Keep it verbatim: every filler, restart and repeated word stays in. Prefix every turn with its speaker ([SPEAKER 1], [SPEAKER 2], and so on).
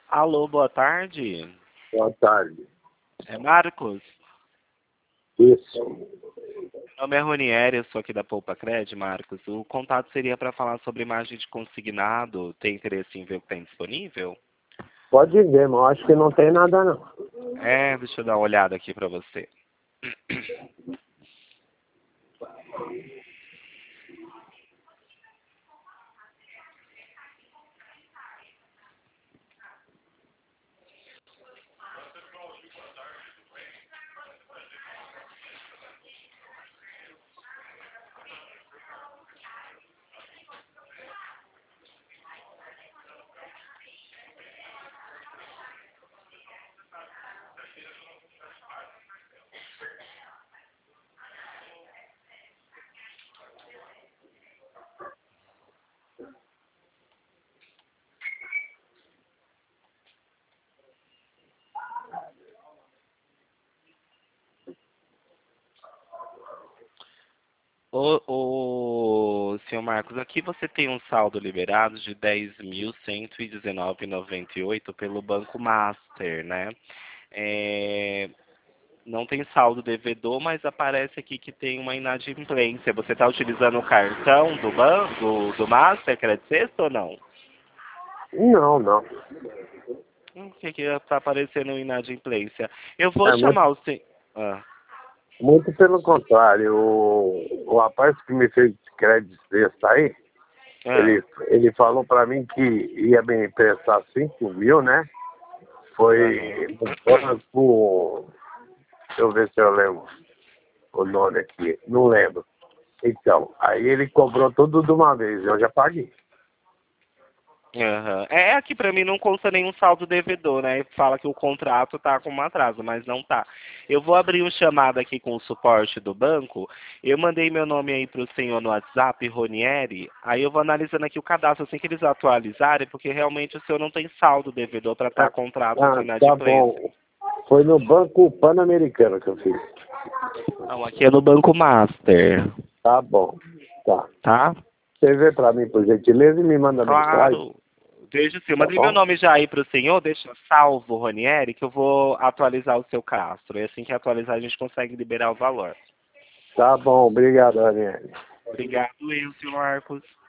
[SPEAKER 1] Alô, boa tarde.
[SPEAKER 2] Boa tarde.
[SPEAKER 1] É Marcos?
[SPEAKER 2] Isso.
[SPEAKER 1] Meu nome é Ronieri, eu sou aqui da Poupa Cred, Marcos. O contato seria para falar sobre imagem de consignado. Tem interesse em ver o que tem disponível?
[SPEAKER 2] Pode ver, mas eu acho que não tem nada não.
[SPEAKER 1] É, deixa eu dar uma olhada aqui para você. Ô, ô, senhor Marcos, aqui você tem um saldo liberado de dez mil cento e dezenove reais e noventa e oito pelo Banco Master, né? É, não tem saldo devedor, mas aparece aqui que tem uma inadimplência. Você está utilizando o cartão do banco, do, do Master, Credit Sexta ou não?
[SPEAKER 2] Não, não.
[SPEAKER 1] O que que está aparecendo inadimplência? Eu vou
[SPEAKER 2] É muito,
[SPEAKER 1] chamar o senhor... Ah,
[SPEAKER 2] muito pelo contrário. O, o rapaz que me fez crédito desse aí,
[SPEAKER 1] ah,
[SPEAKER 2] ele, ele falou pra mim que ia me emprestar cinco mil, né?
[SPEAKER 1] aham.
[SPEAKER 2] Foi no banco. Deixa eu ver se eu lembro o nome aqui. Não lembro. Então, aí ele cobrou tudo de uma vez. Eu já paguei.
[SPEAKER 1] Aham. É, aqui pra mim não consta nenhum saldo devedor, né? Fala que o contrato tá com um atraso, mas não tá. Eu vou abrir um chamado aqui com o suporte do banco. Eu mandei meu nome aí pro senhor no WhatsApp, Ronieri. Aí eu vou analisando aqui o cadastro assim que eles atualizarem, porque realmente o senhor não tem saldo devedor para
[SPEAKER 2] Ah,
[SPEAKER 1] estar contrato de
[SPEAKER 2] ah, tá
[SPEAKER 1] inadimplência.
[SPEAKER 2] bom. Foi no Banco Pan-Americano que eu fiz.
[SPEAKER 1] Não, aqui é no Banco Master,
[SPEAKER 2] Tá bom. Tá.
[SPEAKER 1] tá?
[SPEAKER 2] Você vê pra mim, por gentileza, e me manda mensagem,
[SPEAKER 1] Claro. Veja sim, eu
[SPEAKER 2] tá
[SPEAKER 1] mandei meu
[SPEAKER 2] bom?
[SPEAKER 1] nome já aí para o senhor, deixa salvo, Ronieri, que eu vou atualizar o seu cadastro. E assim que atualizar, a gente consegue liberar o valor.
[SPEAKER 2] Tá bom, obrigado, Daniel.
[SPEAKER 1] Obrigado, eu, senhor Marcos.